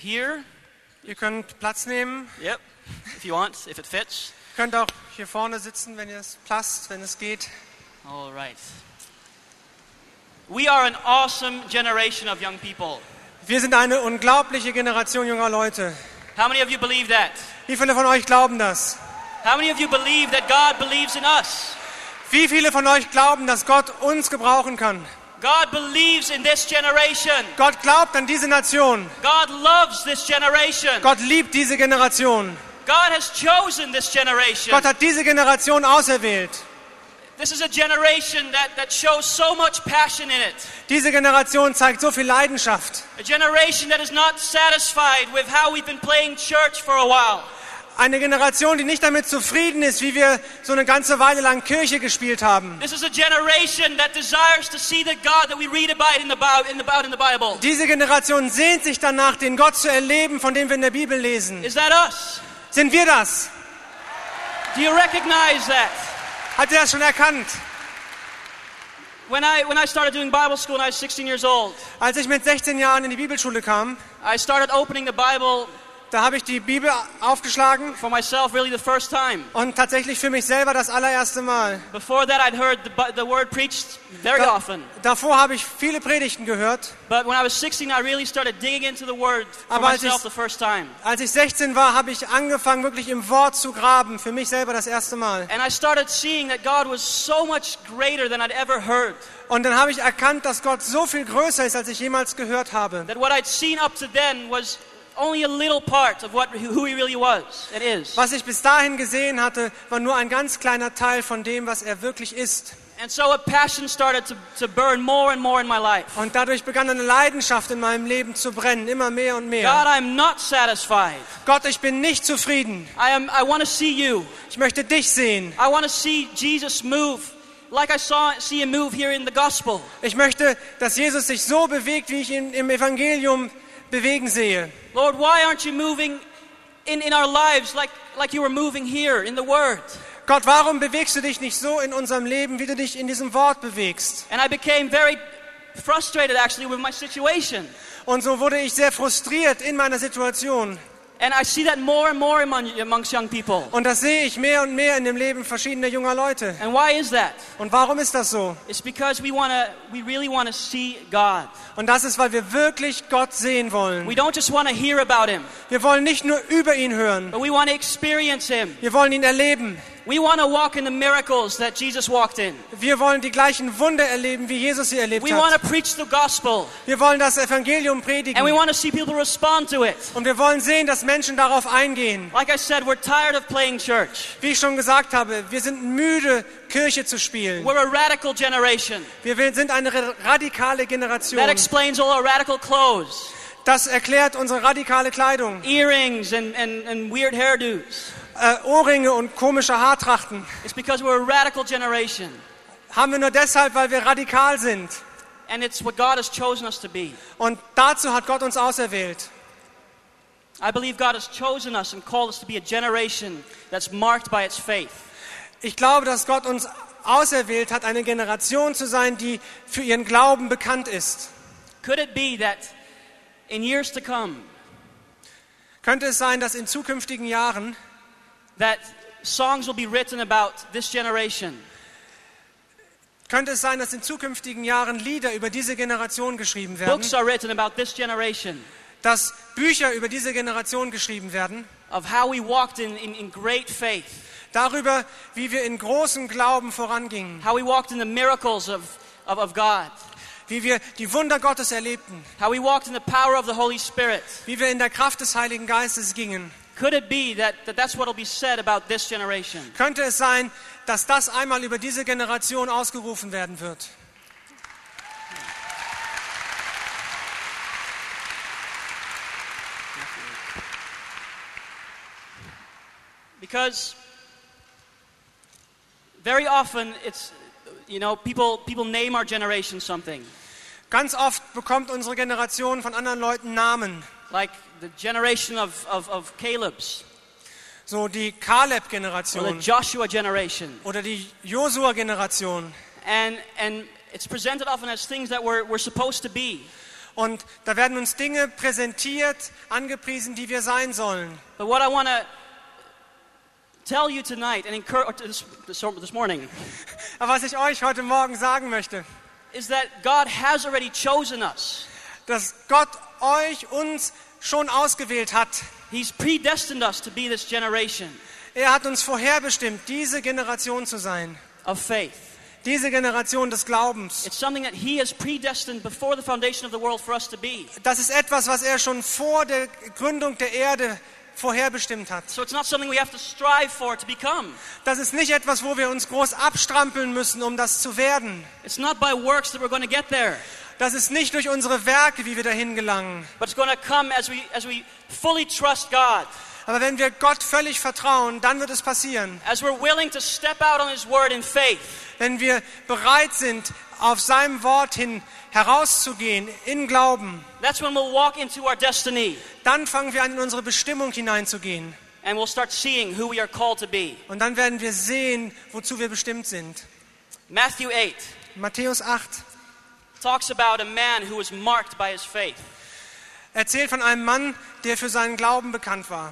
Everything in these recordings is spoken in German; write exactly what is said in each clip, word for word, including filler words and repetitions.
here. Ihr könnt Platz nehmen. Yep, if you want, if it fits. Ihr könnt auch hier vorne sitzen, wenn es passt, wenn es geht. All right. We are an awesome generation of young people. Wir sind eine unglaubliche Generation junger Leute. How many of you believe that? Wie viele von euch glauben das? How many of you believe that God believes in us? Wie viele von euch glauben, dass Gott uns gebrauchen kann? God believes in this generation. Gott glaubt an diese Nation. God loves this generation. Gott liebt diese Generation. God has chosen this generation. Gott hat diese Generation auserwählt. This is a generation that, that shows so much passion in it. Diese Generation zeigt so viel Leidenschaft. A generation that is not satisfied with how we've been playing church for a while. Eine Generation, die nicht damit zufrieden ist, wie wir so eine ganze Weile lang Kirche gespielt haben. This is a generation that desires to see the God that we read about in the, in the, about in the Bible. Diese Generation sehnt sich danach, den Gott zu erleben, von dem wir in der Bibel lesen. Is that us? Sind wir das? Do you recognize that? Hat er das schon erkannt? When I, when I started doing Bible school when I was sixteen years old, Als ich mit sechzehn Jahren in die Bibelschule kam, I started opening the Bible da habe ich die Bibel aufgeschlagen for myself really the first time. und tatsächlich für mich selber das allererste Mal. Before that I'd heard the, the word preached very Da, often. davor habe ich viele Predigten gehört. But when I was sixteen I really started digging into the word for Aber als myself ich- the first time. Als ich sechzehn war, habe ich angefangen, wirklich im Wort zu graben, für mich selber das erste Mal. And I started seeing that God was so much greater than I'd ever heard. Und dann habe ich erkannt, dass Gott so viel größer ist, als ich jemals gehört habe. That what I'd seen up to then was only a little part of what who he really was and is. Was ich bis dahin gesehen hatte, war nur ein ganz kleiner Teil von dem, was er wirklich ist. And so a passion started to, to burn more and more in my life. Und dadurch begann eine Leidenschaft in meinem Leben zu brennen, immer mehr und God, mehr. I'm not satisfied. Gott, ich bin nicht zufrieden. I am I want to see you. Ich möchte dich sehen. I want to see Jesus move like I saw see him move here in the gospel. Ich möchte, dass Jesus sich so bewegt, wie ich ihn im Evangelium bewegen sehe. Lord, why aren't you moving in, in our lives like, like you were moving here in the Word? Gott, warum bewegst du dich nicht so in unserem Leben, wie du dich in diesem Wort bewegst? And I became very frustrated actually with my situation. Und so wurde ich sehr frustriert in meiner Situation. And I see that more and more among, amongst young people. Und das sehe ich mehr und mehr in dem Leben verschiedener junger Leute. And why is that? Und warum ist das so? It's because we want to, we really want to see God. Und das ist, weil wir wirklich Gott sehen wollen. We don't just want to hear about Him, Wir wollen nicht nur über ihn hören, but we want to experience Him. wir wollen ihn erleben. We want to walk in the miracles that Jesus walked in. Wir wollen die gleichen Wunder erleben, wie Jesus sie erlebt We want hat. to preach the gospel, Wir wollen das Evangelium and we predigen. want to see people respond to it. Und wir wollen sehen, dass Menschen darauf eingehen. Like I said, we're tired of playing church. Wie ich schon gesagt habe, wir sind müde, Kirche zu spielen. We're a radical generation. Wir sind eine radikale Generation. That explains all our radical clothes, Das erklärt unsere radikale Kleidung. earrings, and, and, and weird hairdos. Äh, Ohrringe und komische Haartrachten. It's because we're a radical generation. Haben wir nur deshalb, weil wir radikal sind. And it's what God has chosen us to be. Und dazu hat Gott uns auserwählt. I believe God has chosen us and called us to be a generation that's marked by its faith. Ich glaube, dass Gott uns auserwählt hat, eine Generation zu sein, die für ihren Glauben bekannt ist. Could it be that in years to come, Könnte es sein, dass in zukünftigen Jahren that songs will be written about this generation? Könnte es sein, dass in zukünftigen Jahren Lieder über diese Generation geschrieben werden, Books are written about this generation, dass Bücher über diese Generation geschrieben werden, of how we walked in, in, in great faith, darüber, wie wir in großem Glauben vorangingen, how we walked in the miracles of, of, of God, wie wir die Wunder Gottes erlebten, how we walked in the power of the Holy Spirit. wie wir in der Kraft des Heiligen Geistes gingen. Could it be that, that that's what will be said about this generation? Könnte es sein, dass das einmal über diese Generation ausgerufen werden wird? Because very often it's, you know, people, people name our generation something. Ganz oft bekommt unsere Generation von anderen Leuten Namen. Like the generation of, of, of Caleb's, So die or the Kaleb-Generation Joshua generation. oder die Josua-Generation. And, and it's presented often as things that we're, we're supposed to be. Und da werden uns Dinge präsentiert, angepriesen, die wir sein sollen. But what I want to tell you tonight and encourage this, this morning Aber was ich euch heute Morgen sagen möchte, is that God has already chosen us. dass Gott euch, uns schon ausgewählt hat. He's predestined us to be this generation Er hat uns vorherbestimmt, diese Generation zu sein. of faith. Diese Generation des Glaubens. It's something that He has predestined before the foundation of the world for us to be. Das ist etwas, was er schon vor der Gründung der Erde vorherbestimmt hat. So it's not something we have to strive for to become. Das ist nicht etwas, wo wir uns groß abstrampeln müssen, um das zu werden. It's not by works that we're going to get there, Das ist nicht durch unsere Werke, wie wir dahin gelangen. but it's going to come as we as we fully trust God, Aber wenn wir Gott völlig vertrauen, dann wird es passieren. as we're willing to step out on His word in faith. Wenn wir bereit sind, auf seinem Wort hin herauszugehen, in Glauben, That's when we'll walk into our destiny dann fangen wir an, in unsere Bestimmung hineinzugehen. and we'll start seeing who we are called to be. Und dann werden wir sehen, wozu wir bestimmt sind. Matthew eight Matthäus acht talks about a man who was marked by his faith. erzählt von einem Mann, der für seinen Glauben bekannt war.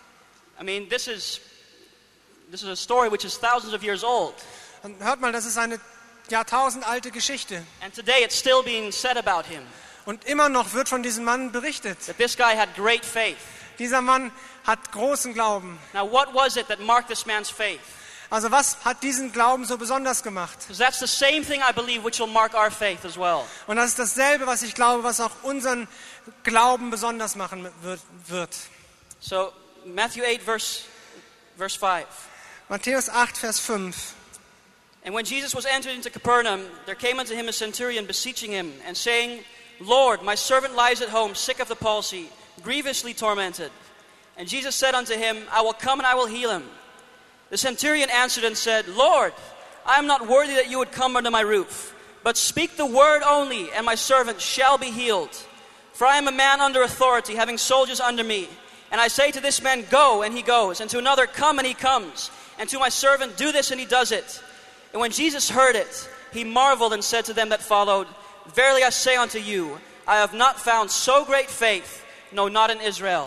I mean, this is this is a story which is thousands of years old, Und hört mal, das ist eine jahrtausendalte Geschichte. and today it's still being said about him Und immer noch wird von diesem Mann berichtet. that this guy had great faith. Dieser Mann hat großen Glauben. Now, what was it that marked this man's faith? Also was hat diesen Glauben so besonders gemacht? Because that's the same thing, I believe, which will mark our faith as well. Und das ist dasselbe, was ich glaube, was auch unseren Glauben besonders machen wird. wird. So, Matthew eight, verse, verse five. Matthäus acht, Vers fünf. And when Jesus was entered into Capernaum, there came unto him a centurion beseeching him, and saying, Lord, my servant lies at home, sick of the palsy, grievously tormented. And Jesus said unto him, I will come and I will heal him. The centurion answered and said, Lord, I am not worthy that you would come under my roof, but speak the word only, and my servant shall be healed. For I am a man under authority, having soldiers under me. And I say to this man, go, and he goes, and to another, come, and he comes, and to my servant, do this, and he does it. And when Jesus heard it, he marveled and said to them that followed, Verily I say unto you, I have not found so great faith, no, not in Israel.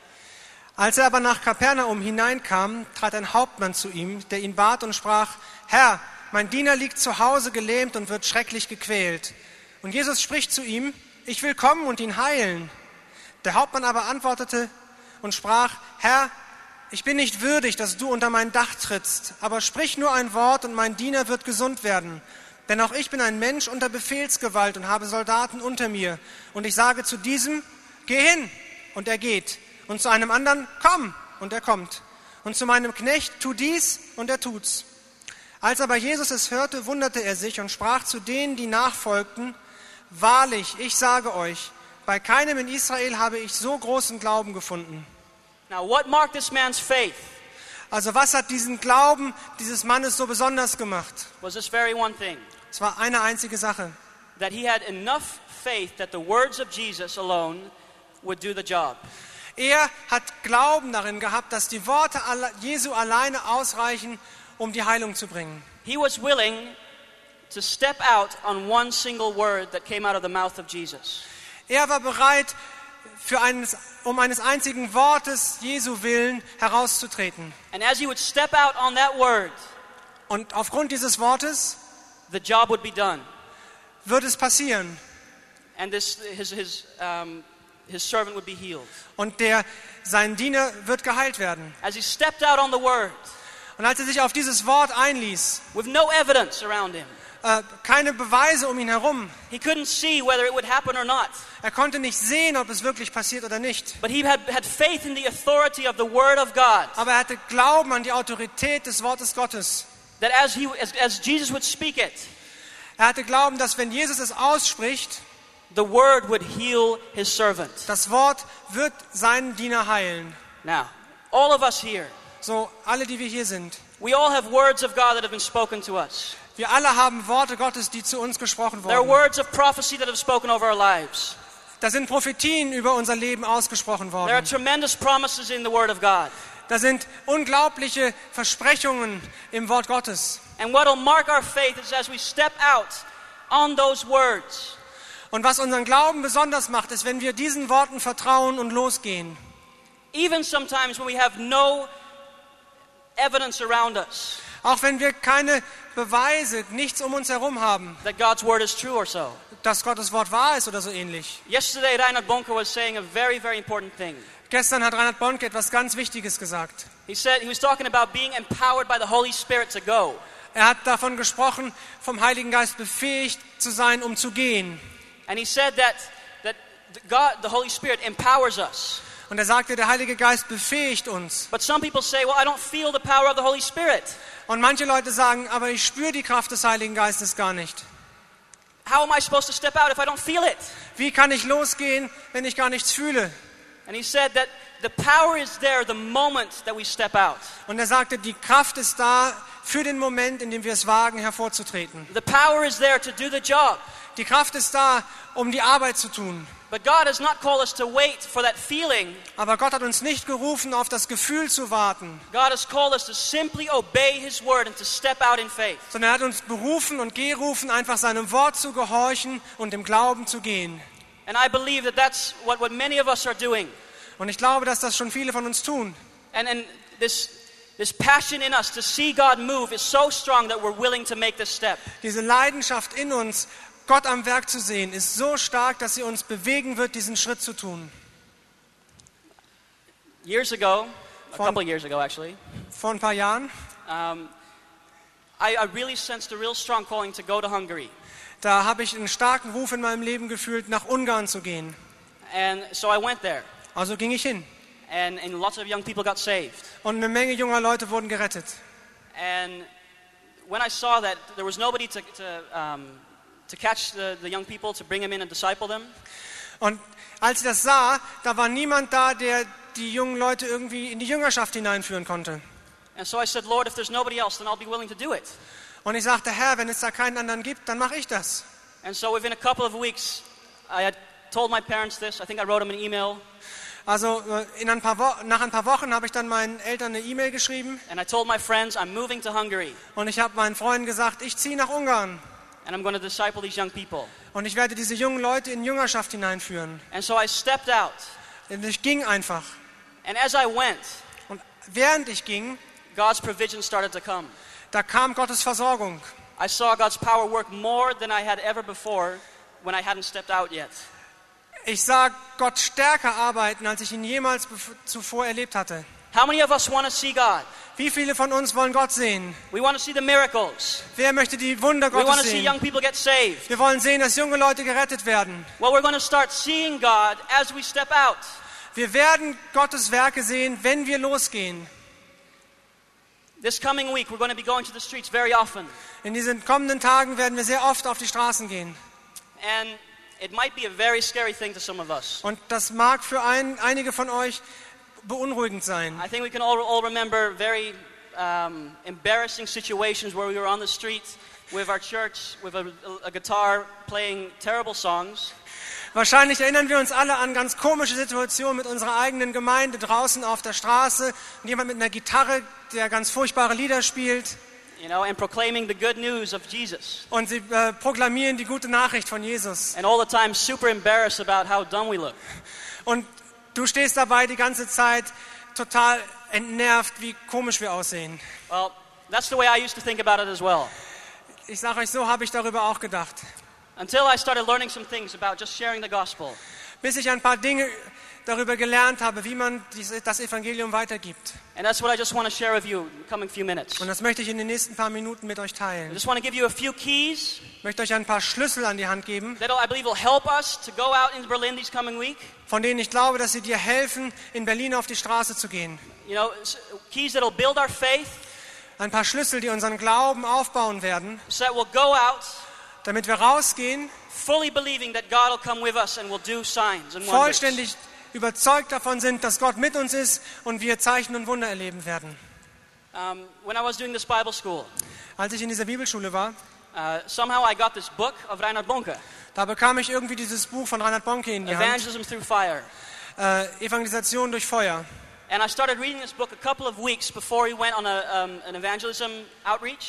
Als er aber nach Kapernaum hineinkam, trat ein Hauptmann zu ihm, der ihn bat und sprach, Herr, mein Diener liegt zu Hause gelähmt und wird schrecklich gequält. Und Jesus spricht zu ihm, ich will kommen und ihn heilen. Der Hauptmann aber antwortete und sprach, Herr, ich bin nicht würdig, dass du unter mein Dach trittst, aber sprich nur ein Wort und mein Diener wird gesund werden. Denn auch ich bin ein Mensch unter Befehlsgewalt und habe Soldaten unter mir. Und ich sage zu diesem, geh hin, und er geht. Und zu einem anderen, komm, und er kommt. Und zu meinem Knecht, tu dies, und er tut's. Als aber Jesus es hörte, wunderte er sich und sprach zu denen, die nachfolgten, wahrlich, ich sage euch, bei keinem in Israel habe ich so großen Glauben gefunden. Now, what marked this man's faith Also was hat diesen Glauben dieses Mannes so besonders gemacht? was this very one thing, Es war eine einzige Sache. that he had enough faith that the words of Jesus alone would do the job. Er hat Glauben darin gehabt, dass die Worte Jesu alleine ausreichen, um die Heilung zu bringen. He was willing to step out on one single word that came out of the mouth of Jesus. Er war bereit, für eines, um eines einzigen Wortes Jesu willen herauszutreten. And as he would step out on that word, Und aufgrund dieses Wortes the job would be done. wird es passieren. And this, his, his, um, his servant would be healed. Und der, sein Diener wird geheilt werden. As he stepped out on the word, Und als er sich auf dieses Wort einließ, with no evidence around him, äh, keine Beweise um ihn herum, he couldn't see whether it would happen or not. er konnte nicht sehen, ob es wirklich passiert oder nicht. But he had, had faith in the authority of the word of God. Aber er hatte Glauben an die Autorität des Wortes Gottes. That as, he, as, as Jesus would speak it, Er hatte Glauben, dass wenn Jesus es ausspricht, the word would heal his servant. das Wort wird seinen Diener heilen. Now, all of us here, So, alle, die wir hier sind. we all have words of God that have been spoken to us. Wir alle haben Worte Gottes, die zu uns gesprochen There are wurden. words of prophecy that have spoken over our lives. Da sind Prophetien über unser Leben ausgesprochen There are worden. tremendous promises in the word of God. Da sind unglaubliche Versprechungen im Wort Gottes. And what will mark our faith is as we step out on those words. Und was unseren Glauben besonders macht, ist, wenn wir diesen Worten vertrauen und losgehen. Even sometimes when we have no evidence around us Auch wenn wir keine Beweise, nichts um uns herum haben, that God's word is true or so. dass Gottes Wort wahr ist oder so ähnlich. Yesterday, Reinhard Bonke was saying a very, very important thing. Gestern hat Reinhard Bonke etwas ganz Wichtiges gesagt. He said he was talking about being empowered by the Holy Spirit to go. Er hat davon gesprochen, vom Heiligen Geist befähigt zu sein, um zu gehen. And he said that that God, the Holy Spirit, empowers us. Und er sagte, der Heilige Geist befähigt uns. But some people say, well, I don't feel the power of the Holy Spirit. Und manche Leute sagen, aber ich spüre die Kraft des Heiligen Geistes gar nicht. How am I supposed to step out if I don't feel it? Wie kann ich losgehen, wenn ich gar nichts fühle? And he said that the power is there the moment that we step out. Und er sagte, die Kraft ist da für den Moment, in dem wir es wagen, hervorzutreten. The power is there to do the job. Die Kraft ist da, um die Arbeit zu tun. But God has not called us to wait for that feeling. Aber Gott hat uns nicht gerufen, auf das Gefühl zu warten, God has called us to simply obey His word and to step out in faith. sondern er hat uns berufen und gerufen, einfach seinem Wort zu gehorchen und im Glauben zu gehen. And I believe that that's what, what many of us are doing. Und ich glaube, dass das schon viele von uns tun. And, and this, this passion in us to see God move is so strong that we're willing to make this step. Diese Leidenschaft in uns, Gott am Werk zu sehen, ist so stark, dass sie uns bewegen wird, diesen Schritt zu tun. Years ago, a Von- couple of years ago actually, Vor ein paar Jahren, um, I, I really sensed a real strong calling to go to Hungary. da habe ich einen starken Ruf in meinem Leben gefühlt, nach Ungarn zu gehen. And so I went there. Also ging ich hin. And, and lots of young people got saved. Und eine Menge junger Leute wurden gerettet. And when I saw that there was nobody to, to, um, to catch the, the young people, to bring them in and disciple them, Und als ich das sah, da war niemand da, der die jungen Leute irgendwie in die Jüngerschaft hineinführen konnte. and so I said, Lord, if there's nobody else, then I'll be willing to do it. Und ich sagte, Herr, wenn es da keinen anderen gibt, dann mache ich das. And so within a couple of weeks, I had told my parents this. I think I wrote them an email, Also äh, in ein paar Wo- nach ein paar Wochen habe ich dann meinen Eltern eine E-Mail geschrieben and I told my friends, I'm moving to Hungary, und ich habe meinen Freunden gesagt, ich ziehe nach Ungarn and I'm going to disciple these young people. und ich werde diese jungen Leute in Jüngerschaft hineinführen. And so I stepped out. Und ich ging einfach. And as I went, Und während ich ging, God's provision started to come. da kam Gottes Versorgung. I saw God's power work more than I had ever before when I hadn't stepped out yet. Ich sah Gott stärker arbeiten, als ich ihn jemals bef- zuvor erlebt hatte. How many of us want to see God? Wie viele von uns wollen Gott sehen? We want to see the miracles. Wer möchte die Wunder We want Gottes to see young sehen? people get saved. Wir wollen sehen, dass junge Leute gerettet werden. Well, we're going to start seeing God as we step out. Wir werden Gottes Werke sehen, wenn wir losgehen. This coming week, we're going to be going to the streets very often. In diesen kommenden Tagen werden wir sehr oft auf die Straßen gehen. And it might be a very scary thing to some of us. Und das mag für ein, einige von euch beunruhigend sein. I think we can all, all remember very um, embarrassing situations where we were on the street with our church, with a, a guitar, playing terrible songs. Wahrscheinlich erinnern wir uns alle an ganz komische Situationen mit unserer eigenen Gemeinde draußen auf der Straße und jemand mit einer Gitarre, der ganz furchtbare Lieder spielt. You know, and proclaiming the good news of Jesus. Und sie äh, proklamieren die gute Nachricht von Jesus. And all the time super embarrassed about how dumb we look. Und du stehst dabei die ganze Zeit total entnervt, wie komisch wir aussehen. Well, that's the way I used to think about it as well. Ich sage euch, so habe ich darüber auch gedacht. Until I started learning some things about just sharing the gospel. Bis ich ein paar Dinge darüber gelernt habe, wie man dies- das Evangelium weitergibt. And that's what I just want to share with you in the coming few minutes. Und das möchte ich in den nächsten paar Minuten mit euch I teilen. just want to give you a few keys Ich möchte euch ein paar Schlüssel an die Hand geben, that I believe will help us to go out into Berlin this coming week. von denen ich glaube, dass sie dir helfen, in Berlin auf die Straße zu gehen. You know, s- keys that will build our faith, Ein paar Schlüssel, die unseren Glauben aufbauen werden, so that we'll go out damit wir rausgehen, fully believing that God will come with us and will do signs and wonders. vollständig überzeugt davon sind, dass Gott mit uns ist und wir Zeichen und Wunder erleben werden. Um, when I was doing this Bible school, Als ich in dieser Bibelschule war, uh, somehow I got this book of Reinhard Bonke, da bekam ich irgendwie dieses Buch von Reinhard Bonke in die Hand, Evangelism Through Fire. äh, Evangelisation durch Feuer. And I started reading this book a couple of weeks before we went on a, um, an evangelism outreach.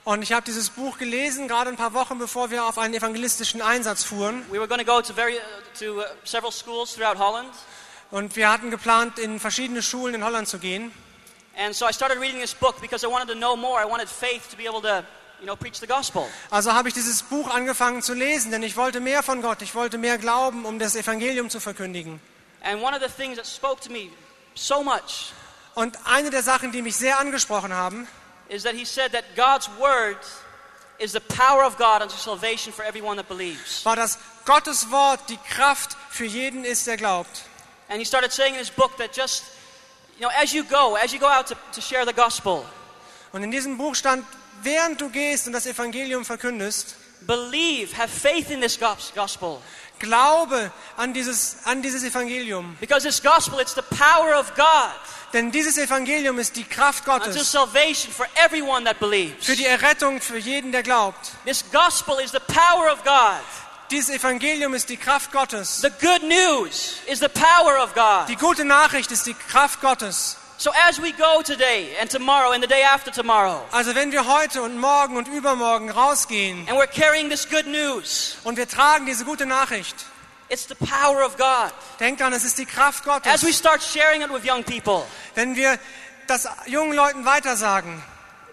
Und ich habe dieses Buch gelesen, gerade ein paar Wochen bevor wir auf einen evangelistischen Einsatz fuhren. We were going to go to, very, uh, to uh, several schools throughout Holland. Und wir hatten geplant, in verschiedene Schulen in Holland zu gehen. And so I started reading this book because I wanted to know more. I wanted faith to be able to, you know, preach the gospel. Also habe ich dieses Buch angefangen zu lesen, denn ich wollte mehr von Gott. Ich wollte mehr glauben, um das Evangelium zu verkündigen. And one of the things that spoke to me so much Und eine der Sachen, die mich sehr angesprochen haben, is that he said that God's word is the power of God unto salvation for everyone that believes. war, dass Gottes Wort die Kraft für jeden ist, der glaubt. And he started saying in his book that just, you know, as you go, as you go out to, to share the gospel, Und in diesem Buch stand, während du gehst und das Evangelium verkündest, believe, have faith in this gos- gospel. glaube an dieses, an dieses Evangelium. Because this gospel, it's the power of God Denn dieses Evangelium ist die Kraft unto Gottes salvation for everyone that believes. für die Errettung für jeden, der glaubt. This gospel is the power of God. Dieses Evangelium ist die Kraft Gottes. The good news is the power of God. Die gute Nachricht ist die Kraft Gottes. So as we go today and tomorrow and the day after tomorrow, Also wenn wir heute und morgen und übermorgen rausgehen and we're carrying this good news, und wir tragen diese gute Nachricht, it's the power of God. denkt an, es ist die Kraft As we Gottes. start sharing it with young people, Wenn wir das jungen Leuten weitersagen,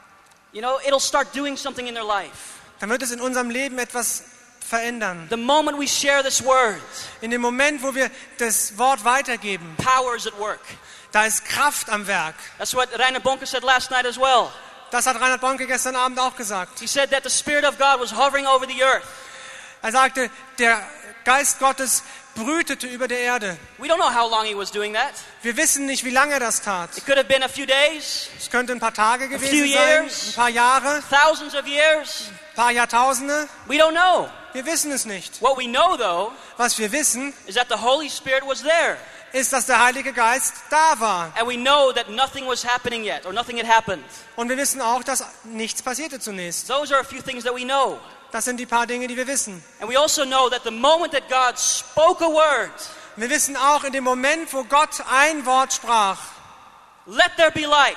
you know, it'll start doing something in their life. dann wird es in unserem Leben etwas verändern. The moment we share this word, In dem Moment, wo wir das Wort weitergeben, power is at work. da ist Kraft am Werk. That's what Rainer Bonke said last night as well. Das hat Reinhard Bonke gestern Abend auch gesagt. He said that the Spirit of God was hovering over the earth. Er sagte, der Geist Gottes brütete über der Erde. We don't know how long he was doing that. Wir wissen nicht, wie lange er das tat. It could have been a few days, Es könnte ein paar Tage few gewesen sein, years. ein paar Jahre, thousands of years. ein paar Jahrtausende. We don't know. Wir wissen es nicht. What we know, though, Was wir wissen, is that the Holy Spirit was there. ist, dass der Heilige Geist da war. And we know that nothing was happening yet, or nothing had happened. Und wir wissen auch, dass nichts passierte zunächst. Those are a few things that we know. Das sind die paar Dinge, die wir wissen. And we also know that the moment that God spoke a word, Wir wissen auch, in dem Moment, wo Gott ein Wort sprach, let there be light,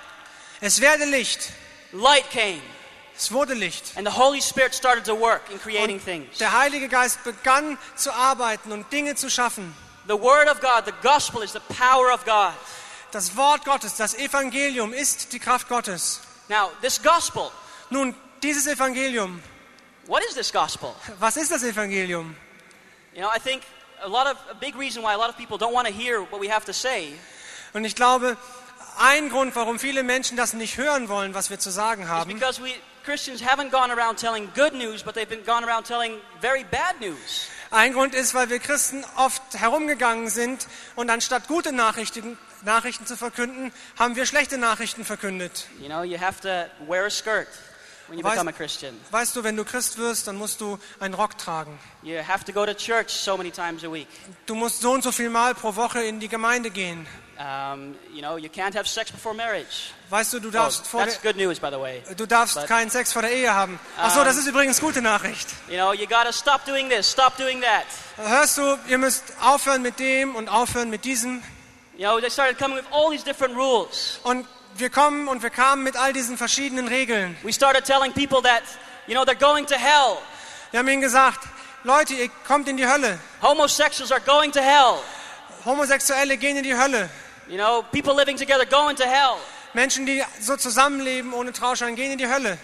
es werde Licht, light came. es wurde Licht. And the Holy Spirit started to work in creating Und things. der Heilige Geist begann zu arbeiten und Dinge zu schaffen. The Word of God, the gospel, is the power of God. Das Wort Gottes, das Evangelium ist die Kraft Gottes. Now, this gospel, Nun, dieses Evangelium, what is this gospel? was ist das Evangelium? You know, I think a lot of a big reason why a lot of people don't want to hear what we have to say Und ich glaube, ein Grund, warum viele Menschen das nicht hören wollen, was wir zu sagen is haben, because we Christians haven't gone around telling good news, but they've been gone around telling very bad news. ein Grund ist, weil wir Christen oft herumgegangen sind und anstatt gute Nachrichten, Nachrichten zu verkünden, haben wir schlechte Nachrichten verkündet. You know, you have to wear a skirt when you Weißt- become a Christian. Weißt du, wenn du Christ wirst, dann musst du einen Rock tragen. You have to go to church so many times a week. Du musst so und so viel Mal pro Woche in die Gemeinde gehen. Um, you know, you can't have sex before marriage. Weißt du, du Oh, darfst, vor that's der, good news, by the way. du darfst But- keinen Sex vor der Ehe haben. Ach so, Um, das ist übrigens gute Nachricht. You know, you gotta stop doing this, stop doing that. Hörst du, ihr müsst aufhören mit dem und aufhören mit diesem. You know, they started coming with all these different rules. Und wir kommen und wir kamen mit all diesen verschiedenen Regeln. We started telling people that, you know, they're going to hell. Wir haben ihnen gesagt, Leute, ihr kommt in die Hölle. Homosexuals are going to hell. Homosexuelle gehen in die Hölle. You know, people living together going to hell. Menschen, die so zusammenleben ohne Trauschein, gehen in die Hölle.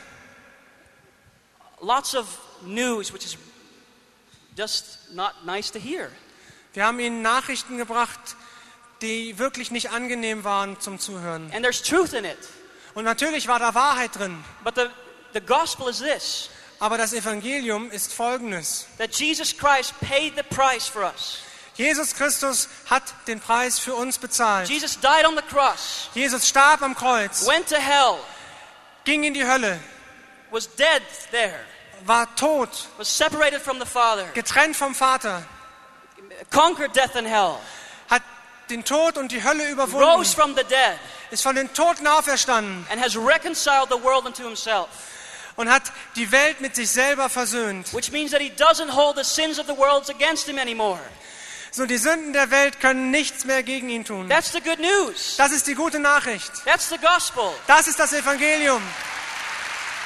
Lots of news, which is just not nice to hear. Wir haben ihnen Nachrichten gebracht, die wirklich nicht angenehm waren zum Zuhören. And there's truth in it. Und natürlich war da Wahrheit drin. But the, the gospel is this, Aber das Evangelium ist Folgendes. that Jesus Christ paid the price for us. Jesus Christus hat den Preis für uns bezahlt. Jesus died on the cross, Jesus starb am Kreuz, went to hell, ging in die Hölle, was dead there, war tot, was separated from the Father, getrennt vom Vater, conquered death and hell, hat den Tod und die Hölle rose überwunden, from the dead, ist von den Toten auferstanden and has reconciled the world unto himself. und hat die Welt mit sich selber versöhnt. Which means that he doesn't hold the sins of the world against him anymore. So, die Sünden der Welt können nichts mehr gegen ihn tun. That's the good news. Das ist die gute Nachricht. That's the gospel. Das ist das Evangelium.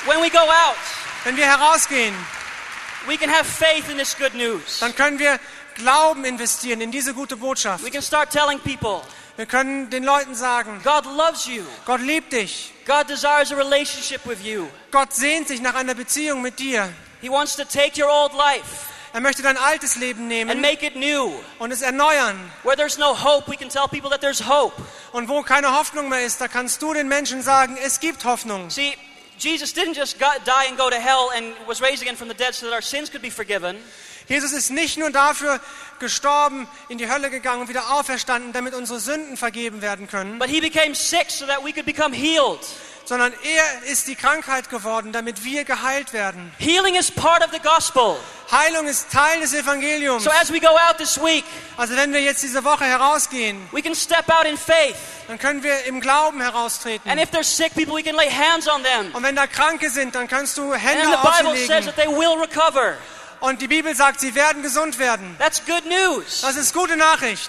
when we go out, Wenn wir herausgehen, we can have faith in this good news. dann können wir Glauben investieren in diese gute Botschaft. We can start telling people, Wir können den Leuten sagen, God loves you. Gott liebt dich. God desires a relationship with you. Gott sehnt sich nach einer Beziehung mit dir. He wants to take your old life Er möchte dein altes Leben and nehmen make it new. und es erneuern. Where there's no hope, we can tell people that there's hope. Und wo keine Hoffnung mehr ist, da kannst du den Menschen sagen, es gibt Hoffnung. See, Jesus didn't just go- die and go to hell and was raised again from the dead so that our sins could be forgiven. Jesus ist nicht nur dafür gestorben, in die Hölle gegangen und wieder auferstanden, damit unsere Sünden vergeben werden können, But he became sick so that we could become healed. sondern er ist die Krankheit geworden, damit wir geheilt werden. Healing is part of the gospel. Heilung ist Teil des Evangeliums. So as we go out this week, Also wenn wir jetzt diese Woche herausgehen, we can step out in faith. dann können wir im Glauben heraustreten. And if they're sick people, we can lay hands on them. Und wenn da Kranke sind, dann kannst du And Hände the auf sie Bible says legen. that they will recover. Und die Bibel sagt, sie werden gesund werden. That's good news. Das ist gute Nachricht.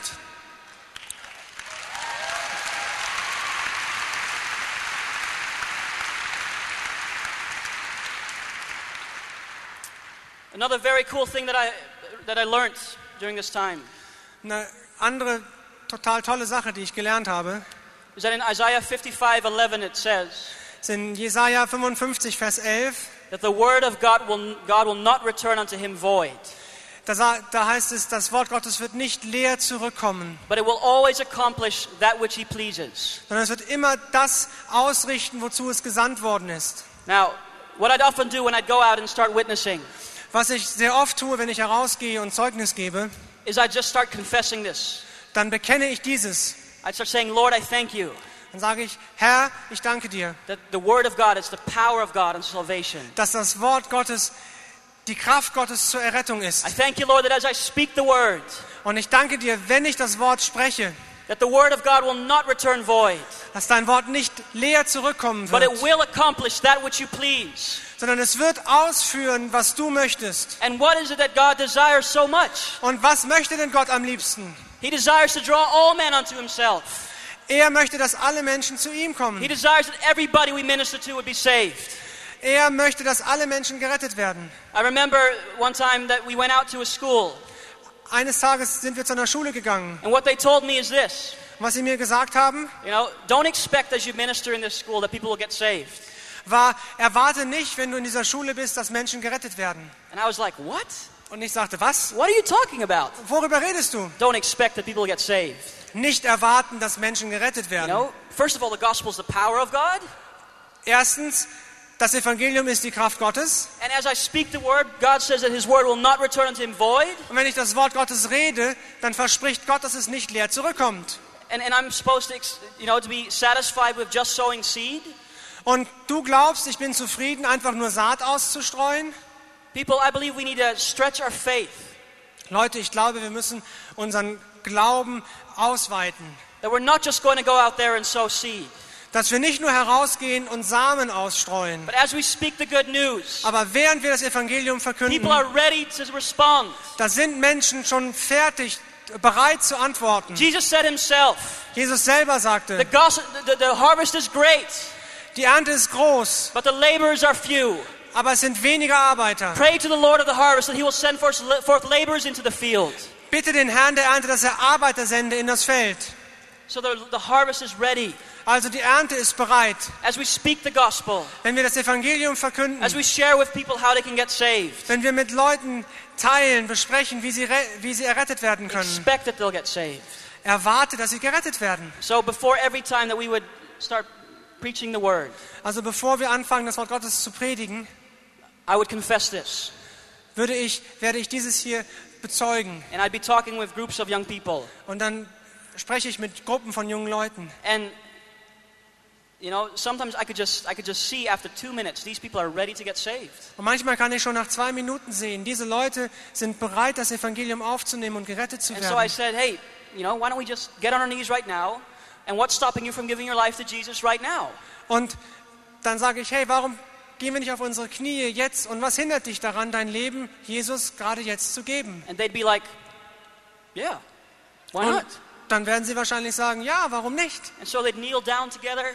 Another very cool thing that I that I learned during this time Eine andere total tolle Sache, die ich gelernt habe, is that in Isaiah fifty-five eleven it says ist in Jesaja fünfundfünfzig, Vers elf. that the word of God will God will not return unto him void, Da, sa- da heißt es, das Wort Gottes wird nicht leer zurückkommen, but it will always accomplish that which he pleases. sondern es wird immer das ausrichten, wozu es gesandt worden ist. Now, what I'd often do when I'd go out and start witnessing Was ich sehr oft tue, wenn ich herausgehe und Zeugnis gebe, is I'd just start confessing this. dann bekenne ich dieses. I'd start saying, Lord, I thank you Dann sage ich, Herr, ich danke dir, that the word of God is the power of God and salvation. dass das Wort Gottes die Kraft Gottes zur Errettung I ist. thank you, Lord, that as I speak the word, Und ich danke dir, wenn ich das Wort spreche, that the word of God will not return void, dass dein Wort nicht leer zurückkommen but it wird, will accomplish that which you please. sondern es wird ausführen, was du möchtest. And what is it that God desires so much? Und was möchte denn Gott am liebsten? He desires to draw all men unto himself. Er möchte, dass alle Menschen zu ihm He kommen. desires that everybody we minister to would be saved. Er möchte, dass alle Menschen gerettet werden. I remember one time that we went out to a school, Eines Tages sind wir zu einer Schule gegangen. and what they told me is this, Was sie mir gesagt haben, you know, don't expect as you minister in this school that people will get saved. war, erwarte nicht, wenn du in dieser Schule bist, dass Menschen gerettet werden. And I was like, what? Und ich sagte, was? What are you talking about? Worüber redest du? Don't expect that people will get saved. Nicht erwarten, dass Menschen gerettet You werden. know, first of all, the gospel is the power of God. Erstens, das Evangelium ist die Kraft Gottes. And as I speak the word, God says that his word will not return unto him void. Und wenn ich das Wort Gottes rede, dann verspricht Gott, dass es nicht leer zurückkommt. And, and I'm supposed to, ex- you know, to be satisfied with just sowing seed. Und du glaubst, ich bin zufrieden, einfach nur Saat auszustreuen? People, I believe we need to stretch our faith. Leute, ich glaube, wir müssen unseren Glauben ausweiten. That we're not just going to go out there and sow seed. Dass wir nicht nur herausgehen und Samen ausstreuen, But as we speak the good news, aber während wir das Evangelium verkünden, people are ready to respond. da sind Menschen schon fertig, bereit zu antworten. Jesus said himself, Jesus selber the, sagte, gospel, the, the harvest is great, die Ernte ist groß, but the laborers are few. aber es sind weniger Arbeiter. Pray to the Lord of the harvest that he will send forth, forth laborers into the field. Bitte den Herrn der Ernte, dass er Arbeiter sende in das Feld. So the, the harvest is ready. Also die Ernte ist bereit. As we speak the gospel, Wenn wir das Evangelium verkünden, as we share with people how they can get saved, wenn wir mit Leuten teilen, besprechen, wie sie, re- wie sie errettet werden können, expect that they'll get saved. erwarte, dass sie gerettet werden. So before every time that we would start preaching the word, Also bevor wir anfangen, das Wort Gottes zu predigen, I would confess this. würde ich, werde ich dieses hier bezeugen. And I'd be talking with groups of young people. Und dann spreche ich mit Gruppen von jungen Leuten. And you know, sometimes I could just I could just see after two minutes these people are ready to get saved. Und manchmal kann ich schon nach zwei Minuten sehen, diese Leute sind bereit, das Evangelium aufzunehmen und gerettet zu And so I werden. said, hey, you know, why don't we just get on our knees right now? And what's stopping you from giving your life to Jesus right now? Und dann sage ich, hey, warum gehen wir nicht auf unsere Knie jetzt? Und was hindert dich daran, dein Leben Jesus gerade jetzt zu geben? And they'd be like, yeah, why Und not? dann werden sie wahrscheinlich sagen, ja, warum nicht? And so they'd kneel down together.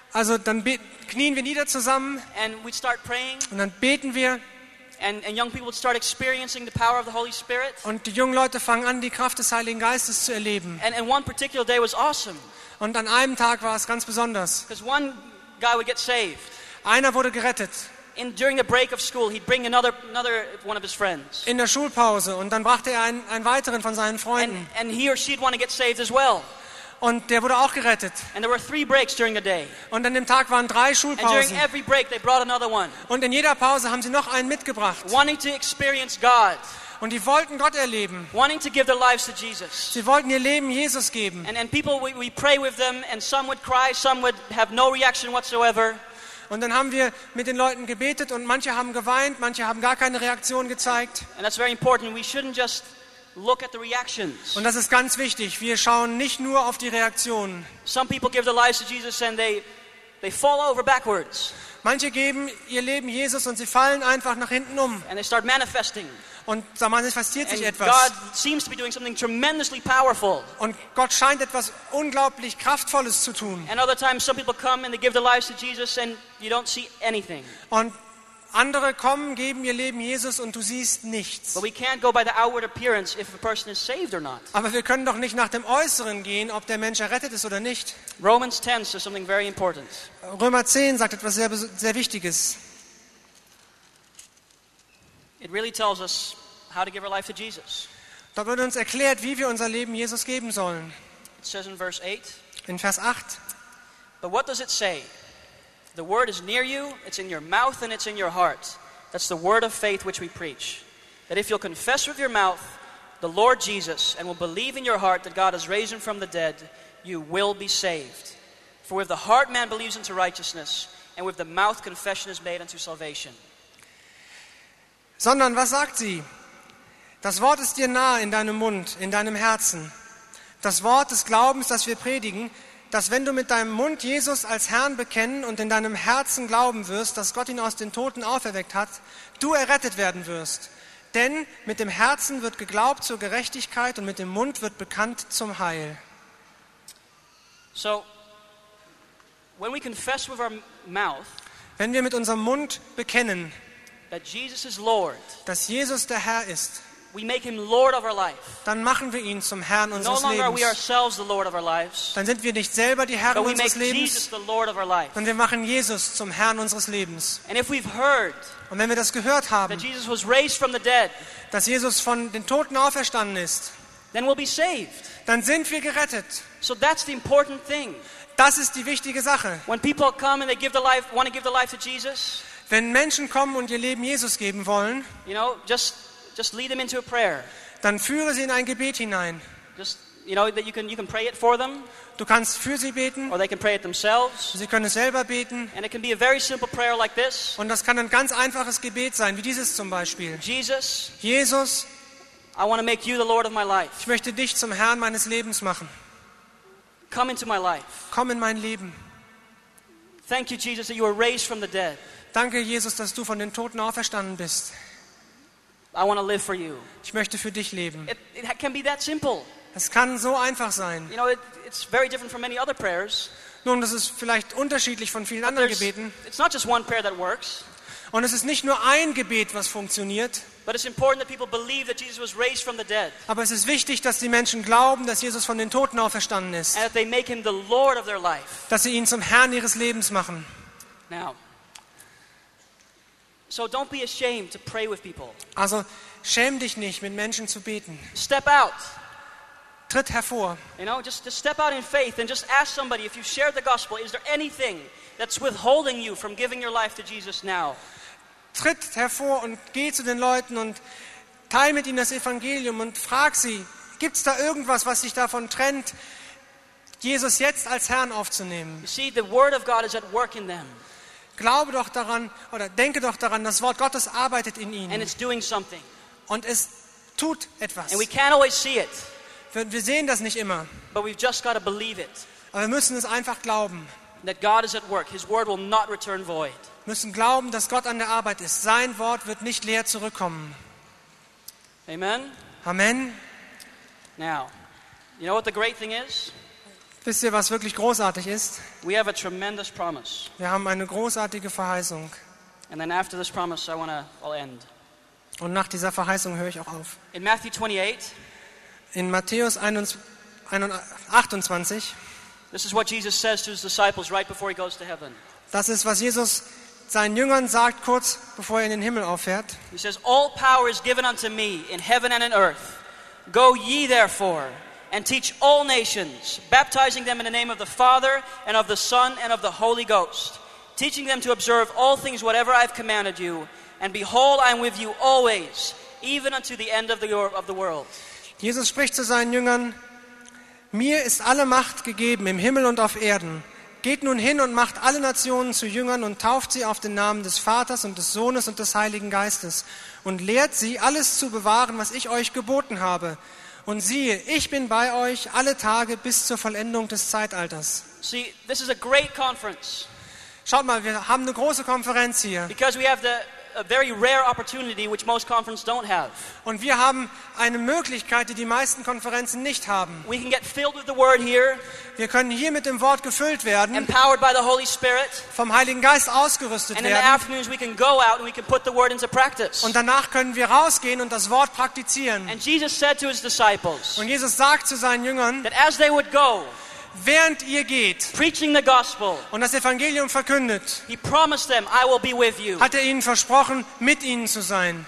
Also dann be- knien wir nieder zusammen and we'd start praying, und dann beten wir and, and young people would start experiencing the power of the Holy Spirit. und die jungen Leute fangen an, die Kraft des Heiligen Geistes zu erleben. And, and one particular day was awesome, Und an einem Tag war es ganz besonders. because one guy would get saved. Einer wurde gerettet In, during the break of school, he'd bring another, another one of his friends. in der Schulpause und dann brachte er einen, einen weiteren von seinen And, Freunden and he or she'd want to get saved as well. und der wurde auch gerettet. And there were three breaks during the day. Und an dem Tag waren drei And during Schulpausen every break, they brought another one, und in jeder Pause haben sie noch einen mitgebracht. wanting to experience God, Und die wollten Gott erleben. wanting to give their lives to Jesus. Sie wollten ihr Leben Jesus geben. And, and people, we, we pray with them, and some would cry, some would have no reaction whatsoever. Und dann haben wir mit den Leuten gebetet und manche haben geweint, manche haben gar keine Reaktion gezeigt. And that's very important. We shouldn't just look at the reactions. Und das ist ganz wichtig. Wir schauen nicht nur auf die Reaktionen. Some people give their lives to Jesus and they, they fall over backwards. Manche geben ihr Leben Jesus und sie fallen einfach nach hinten um. And they start manifesting. Und da manifestiert sich And etwas. God seems to be doing something tremendously powerful. Und Gott scheint etwas unglaublich Kraftvolles zu tun. And other times some people come and they give their lives to Jesus and you don't see anything. Und andere kommen, geben ihr Leben Jesus und du siehst nichts. But we can't go by the outward appearance if a person is saved or not. Aber wir können doch nicht nach dem Äußeren gehen, ob der Mensch errettet ist oder nicht. Romans ten says something very important. Römer zehn sagt etwas sehr, sehr Wichtiges. It really tells us how to give our life to Jesus. Da wird uns erklärt, wie wir unser Leben Jesus geben sollen. It says in verse eight, In Vers acht. but what does it say? The word is near you, it's in your mouth and it's in your heart. That's the word of faith which we preach. That if you'll confess with your mouth the Lord Jesus and will believe in your heart that God has raised him from the dead, you will be saved. For with the heart man believes unto righteousness, and with the mouth confession is made unto salvation. Sondern was sagt sie? Das Wort ist dir nahe in deinem Mund, in deinem Herzen. Das Wort des Glaubens, das wir predigen, dass wenn du mit deinem Mund Jesus als Herrn bekennen und in deinem Herzen glauben wirst, dass Gott ihn aus den Toten auferweckt hat, du errettet werden wirst. Denn mit dem Herzen wird geglaubt zur Gerechtigkeit und mit dem Mund wird bekannt zum Heil. So, when we confess with our mouth Wenn wir mit unserem Mund bekennen, that Jesus is Lord, dass Jesus der Herr ist, we make him Lord of our life. dann machen wir ihn zum Herrn No unseres longer are we Lebens. ourselves the Lord of our lives, Dann sind wir nicht selber die Herren but we make unseres Lebens, Jesus the Lord of our life. sondern wir machen Jesus zum Herrn unseres Lebens. And if we've heard Und wenn wir das gehört that haben, Jesus was raised from the dead, dass Jesus von den Toten auferstanden ist, then we'll be saved. dann sind wir gerettet. So that's the important thing. Das ist die wichtige Sache. When people come and they give their life, want to give their life to Jesus, Wenn Menschen kommen und ihr Leben Jesus geben wollen, you know, just just lead them into a prayer. dann führe sie in ein Gebet hinein. Just, you know, that you can you can pray it for them, Du kannst für sie beten, or they can pray it themselves. sie können es selber beten. And it can be a very simple prayer like this: Und das kann ein ganz einfaches Gebet sein, wie dieses zum Beispiel. Jesus, Jesus, I want to make you the Lord of my life. ich möchte dich zum Herrn meines Lebens machen. Come into my life. Komm in mein Leben. Thank you, Jesus, that you were raised from the dead. Danke, Jesus, dass du von den Toten auferstanden bist. I want to live for you. Ich möchte für dich leben. It, it can be that simple. Es kann so einfach sein. You know, it, it's very different from many other prayers. Nun, das ist vielleicht unterschiedlich von vielen anderen There's- Gebeten. It's not just one prayer that works, Und es ist nicht nur ein Gebet, was funktioniert. but it's important that people believe that Jesus was raised from the dead Aber es ist wichtig, dass die Menschen glauben, dass Jesus von den Toten auferstanden ist. and that they make him the Lord of their life. Dass sie ihn zum Herrn ihres Lebens machen. Now, so don't be ashamed to pray with people. Also schäm dich nicht, mit Menschen zu beten. Step out. Tritt hervor. You know, just, just step out in faith and just ask somebody, if you share the gospel, is there anything that's withholding you from giving your life to Jesus now? Tritt hervor und geh zu den Leuten und teil mit ihnen das Evangelium und frag sie, gibt es da irgendwas, was sich davon trennt, Jesus jetzt als Herrn aufzunehmen? You see, the word of God is at work in them, Glaube doch daran oder denke doch daran, das Wort Gottes arbeitet in and ihnen it's doing something. und es tut etwas. And we can't always see it, Wir, wir sehen das nicht immer, but we've just got to believe it, aber wir müssen es einfach glauben. that God is at work. His word will not return void. Wir müssen glauben, dass Gott an der Arbeit ist. Sein Wort wird nicht leer zurückkommen. Amen? Amen. Now, you know what the great thing is? Wisst ihr, was wirklich großartig ist? We have a tremendous promise. Wir haben eine großartige Verheißung. And then after this promise, I want to, I'll end. Und nach dieser Verheißung höre ich auch auf. In Matthew twenty-eight, In Matthäus achtundzwanzig, this is what Jesus says to his disciples right before he goes to heaven. das ist, was Jesus seinen Jüngern sagt, kurz bevor er in den Himmel auffährt. He says, all power is given unto me in heaven and in earth. Go ye therefore and teach all nations, baptizing them in the name of the Father and of the Son and of the Holy Ghost, teaching them to observe all things whatever I have commanded you. And behold, I am with you always, even unto the end of the, of the world. Jesus spricht zu seinen Jüngern: Mir ist alle Macht gegeben im Himmel und auf Erden. Geht nun hin und macht alle Nationen zu Jüngern und tauft sie auf den Namen des Vaters und des Sohnes und des Heiligen Geistes und lehrt sie, alles zu bewahren, was ich euch geboten habe. Und siehe, ich bin bei euch alle Tage bis zur Vollendung des Zeitalters. See, this is a great conference. Schaut mal, wir haben eine große Konferenz hier. Because we have the a very rare opportunity which most conferences don't have. Und wir haben eine Möglichkeit, die die meisten Konferenzen nicht haben. We can get filled with the Word here, Wir können hier mit dem Wort gefüllt werden, empowered by the Holy Spirit, vom Heiligen Geist ausgerüstet and in the werden. afternoons we can go out and we can put the Word into practice. Und danach können wir rausgehen und das Wort praktizieren. And Jesus said to his disciples Und Jesus sagt zu seinen Jüngern, that as they would go, während ihr geht preaching the gospel, und das Evangelium verkündet, he promised them, I will be with you. hat er ihnen versprochen, mit ihnen zu sein.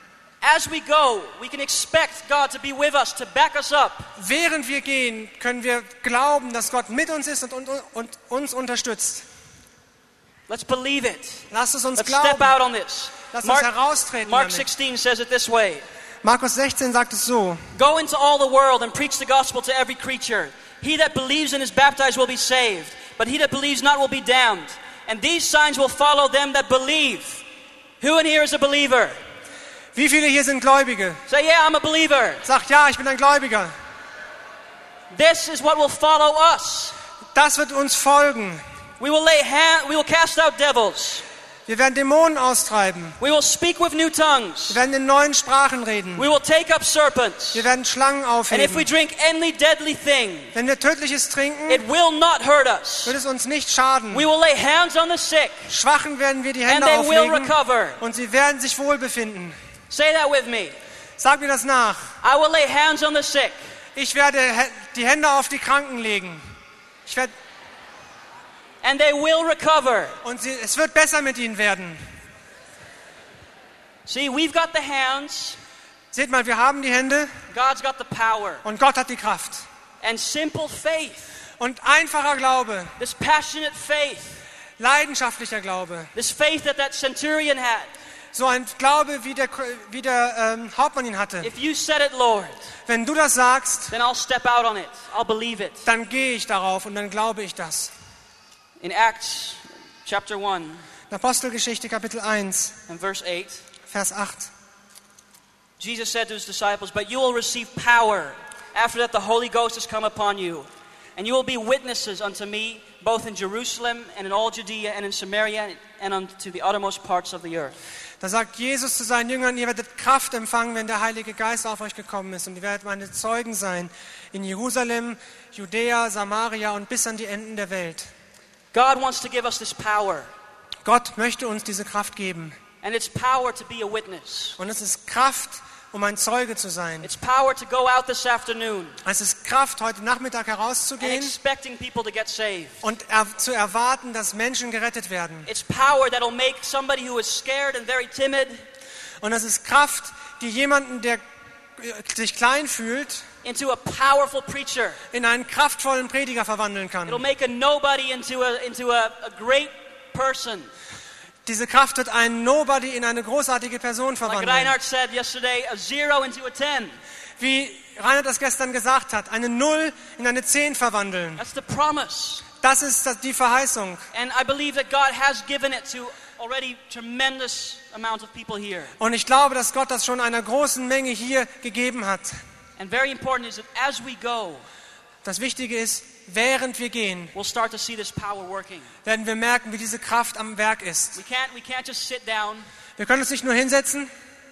As we go, we can expect God to be with us, to back us up. Während wir gehen, können wir glauben, dass Gott mit uns ist und, und, und uns unterstützt. Let's believe it. Lasst es uns Let's step glauben. out on this. Lasst uns Mark, heraustreten Mark damit. sixteen says it this way. Markus sechzehn sagt es so: Go into all the world and preach the gospel to every creature. He that believes and is baptized will be saved, but he that believes not will be damned. And these signs will follow them that believe. Who in here is a believer? Wie viele hier sind Gläubige? Say, yeah, I'm a believer. Sagt, ja, ich bin ein Gläubiger. This is what will follow us. Das wird uns folgen. We will lay hand, we will cast out devils. Wir werden Dämonen austreiben. We will speak with new tongues. Wir werden in neuen Sprachen reden. We will take up serpents. Wir werden Schlangen And if we aufheben. drink any deadly thing, Wenn wir Tödliches trinken, it will not hurt us. wird es uns nicht schaden. We will lay hands on the sick, Schwachen werden wir die and Hände they will auflegen recover. und sie werden sich wohlbefinden. Say that with me. Sag mir das nach. I will lay hands on the sick, Ich werde he- die Hände auf die Kranken legen. Ich werde, and they will recover. und sie, es wird besser mit ihnen werden. See, we've got the hands, Seht mal, wir haben die Hände God's got the power. und Gott hat die Kraft. And simple faith, Und einfacher Glaube, this passionate faith, leidenschaftlicher Glaube, this faith that that centurion had. so ein Glaube, wie der, wie der ähm, Hauptmann ihn hatte. If you said it, Lord, Wenn du das sagst, then I'll step out on it. I'll believe it. dann gehe ich darauf und dann glaube ich das. In Acts chapter one In Apostelgeschichte Kapitel eins, and verse eight, Vers acht. Jesus said to his disciples, but you will receive power after that the Holy Ghost has come upon you. And you will be witnesses unto me, both in Jerusalem and in all Judea and in Samaria and unto the uttermost parts of the earth. Da sagt Jesus zu seinen Jüngern, ihr werdet Kraft empfangen, wenn der Heilige Geist auf euch gekommen ist. Und ihr werdet meine Zeugen sein in Jerusalem, Judäa, Samaria und bis an die Enden der Welt. God wants to give us this power. Gott möchte uns diese Kraft geben. And it's power to be a witness. Und es ist Kraft, um ein Zeuge zu sein. It's power to go out this afternoon Es ist Kraft, heute Nachmittag and herauszugehen expecting people to get saved. und er, zu erwarten, dass Menschen gerettet werden. It's power that'll make somebody who is scared and very timid Und es ist Kraft, die jemanden, der sich klein fühlt, into a powerful preacher. in einen kraftvollen Prediger verwandeln It'll kann. make a nobody into a into a, a great person. Diese Kraft wird einen Nobody in eine großartige Person Like verwandeln. Reinhard said yesterday, a zero into a ten. Wie Reinhard das gestern gesagt hat, eine Null in eine Zehn verwandeln. That's the promise. Das ist das- die Verheißung. And I believe that God has given it to already tremendous amount of people here. Und ich glaube, dass Gott das schon einer großen Menge hier gegeben hat. And very important is that as we go, Das Wichtige ist, während wir gehen, we'll start to see this power working. werden wir merken, wie diese Kraft am Werk ist. We can't we can't just sit down. Wir können uns nicht nur hinsetzen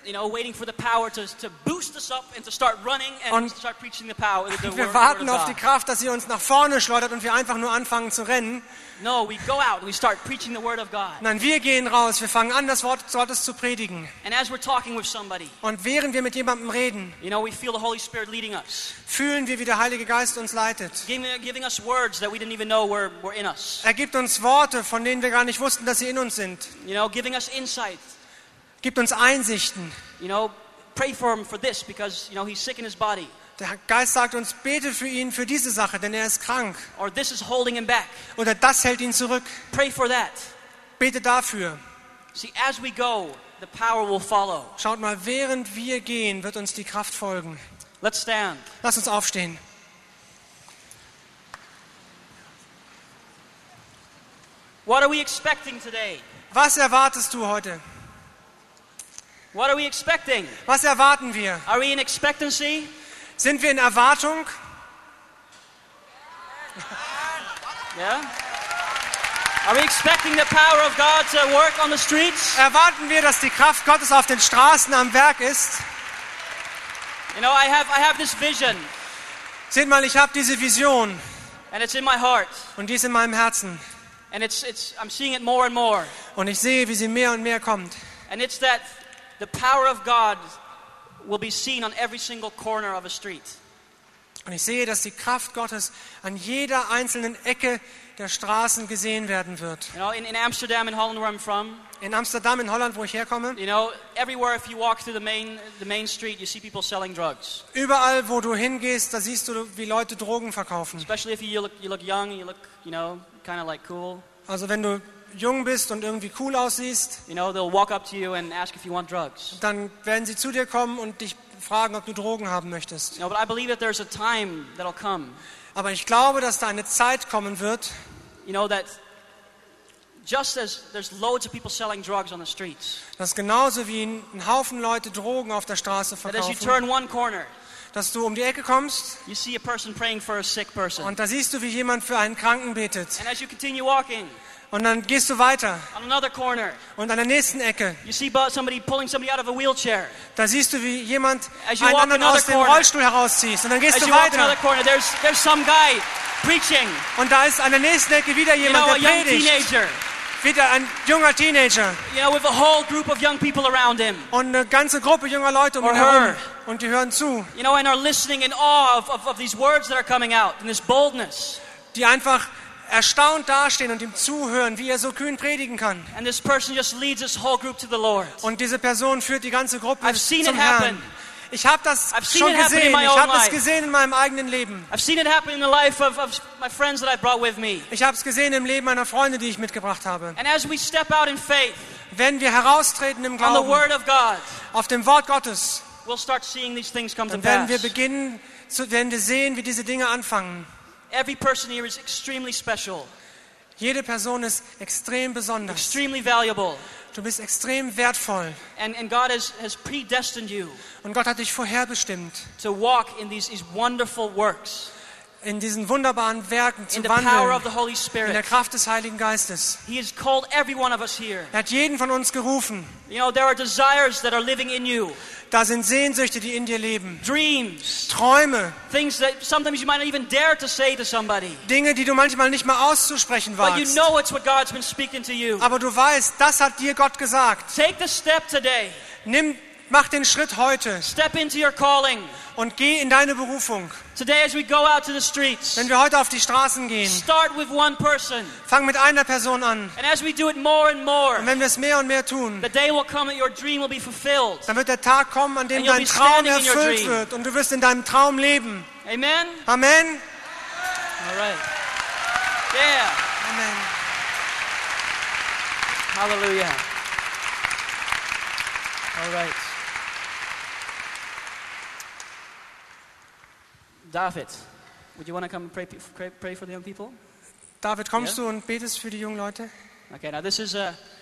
you know, waiting for the power to, to boost us up and to start running and Und start preaching the power. The, the wir word, warten word of auf die God. Kraft, dass sie uns nach vorne schleudert und wir einfach nur anfangen zu rennen. No, we go out and we start preaching the word of God. Nein, wir gehen raus, wir fangen an, das Wort Gottes zu predigen. And as we're talking with somebody, Und während wir mit jemandem reden, you know, we feel the Holy Spirit leading us, fühlen wir, wie der Heilige Geist uns leitet. giving, giving us words that we didn't even know were, were in us. Er gibt uns Worte, von denen wir gar nicht wussten, dass sie in uns sind. You know, giving us insight. Gibt uns Einsichten. You know, pray for him for this because, you know, he's sick in his body. Der Geist sagt uns, bete für ihn für diese Sache, denn er ist krank. Or this is holding him back. Oder das hält ihn zurück. Pray for that. Bete dafür. See, as we go, the power will follow. Schaut mal, während wir gehen, wird uns die Kraft folgen. Let's stand. Lass uns aufstehen. What are we expecting today? Was erwartest du heute? What are we expecting? Was erwarten wir? Are we in expectancy? Sind wir in Erwartung? Yeah? Are we expecting the power of God to work on the streets? Erwarten wir, dass die Kraft Gottes auf den Straßen am Werk ist? You know, I have I have this vision, Seht mal, ich habe diese Vision and it's in my heart, und die ist in meinem Herzen. and it's it's I'm seeing it more and more, Und ich sehe, wie sie mehr und mehr kommt. and it's that the power of God will be seen on every single corner of a street. Und ich sehe, dass die Kraft Gottes an jeder einzelnen Ecke der Straßen gesehen werden wird. You know, in, in Amsterdam, in Holland, where I'm from, In Amsterdam, in Holland, wo ich herkomme, you know, everywhere if you walk through the main the main street, you see people selling drugs. überall, wo du hingehst, da siehst du, wie Leute Drogen verkaufen. Especially if you look you look young, you look, you know, kind of like cool. Also wenn du jung bist und irgendwie cool aussiehst, You know, they'll walk up to you and ask if you want drugs. dann werden sie zu dir kommen und dich fragen, ob du Drogen haben möchtest. You know, but I believe that there's a time that'll come, Aber ich glaube, dass da eine Zeit kommen wird, you know, that just as there's loads of people selling drugs on the streets, dass genauso wie ein Haufen Leute Drogen auf der Straße that as you verkaufen, turn one corner, dass du um die Ecke kommst you see a person praying for a sick person. und da siehst du, wie jemand für einen Kranken betet. And as you continue walking, Und dann gehst du weiter on another corner, und an der nächsten Ecke, you see bu- somebody pulling somebody out of a wheelchair. da siehst du, wie jemand As you einen walk anderen another aus dem corner. Rollstuhl herausziehst. Und dann gehst As du you walk another weiter corner, there's there's some guy preaching, und da ist an der nächsten Ecke wieder you jemand, know, a der young predigt. teenager, Wieder ein junger Teenager you know, with a whole group of young people around him, und eine ganze Gruppe junger Leute um Or ihn herum. her. Und die hören zu, you know, and are listening in awe of, of, of these words that are coming out, and this boldness. die einfach erstaunt dastehen und ihm zuhören, wie er so kühn predigen kann. And this person just leads this whole group to the Lord. Und diese Person führt die ganze Gruppe I've seen zum it happen. Herrn. Ich habe das I've seen schon it happen in gesehen. my Ich own habe es life. gesehen in meinem eigenen Leben. I've seen it happen in the life of, of my friends that I brought with me. Ich habe es gesehen im Leben meiner Freunde, die ich mitgebracht habe. And as we step out in faith Wenn wir heraustreten im on the Glauben Word of God, auf dem Wort Gottes, we'll start seeing these things come to dann werden wir pass. beginnen, zu, werden wir sehen, wie diese Dinge anfangen. Every person here is extremely special, Jede Person ist extrem besonders. extremely valuable. Du bist extrem wertvoll. And, and God has, has predestined you Und Gott hat dich vorherbestimmt, to walk in these, these wonderful works, in diesen wunderbaren Werken zu in the power of wandeln, the Holy in der Spirit. Kraft des Heiligen Geistes. He has called every one of us here. Er hat jeden von uns gerufen. You know, there are desires that are living in you, Da sind Sehnsüchte, die in dir leben. dreams, Träume, things that sometimes you might not even dare to say to somebody. Dinge, die du manchmal nicht mal auszusprechen But you wagst. know it's what God's been speaking to you. Aber du weißt, das hat dir Gott gesagt. Take the step today. Nimm, mach den Schritt heute Step into your calling. und geh in deine Berufung. Today as we go out to the streets, Wenn wir heute auf die Straßen gehen, start with one person. fang mit einer Person an. And as we do it more and more, Und wenn wir es mehr und mehr tun, the day will come that your dream will be fulfilled. dann wird der Tag kommen, an dem And you'll dein be Traum standing in your erfüllt dream. wird und du wirst in deinem Traum leben. Amen? Amen. All right. Yeah. Amen. Hallelujah. All right. David, would you want to come and pray, pray, pray for the young people? David, kommst Ja? du und betest für die jungen Leute? Okay, now this is a